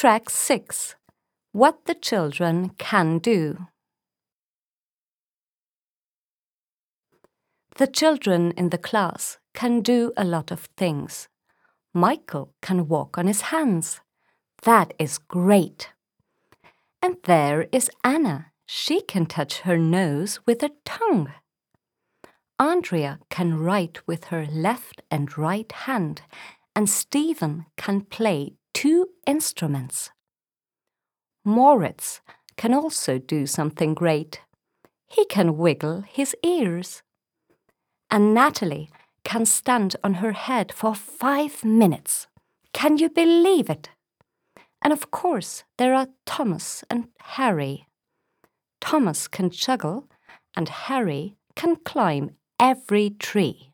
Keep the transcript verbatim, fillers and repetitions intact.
Track six. What the children can do. The children in the class can do a lot of things. Michael can walk on his hands. That is great. And there is Anna. She can touch her nose with her tongue. Andrea can write with her left and right hand, and Stephen can play two instruments. Moritz can also do something great. He can wiggle his ears. And Natalie can stand on her head for five minutes. Can you believe it? And of course, there are Thomas and Harry. Thomas can juggle, and Harry can climb every tree.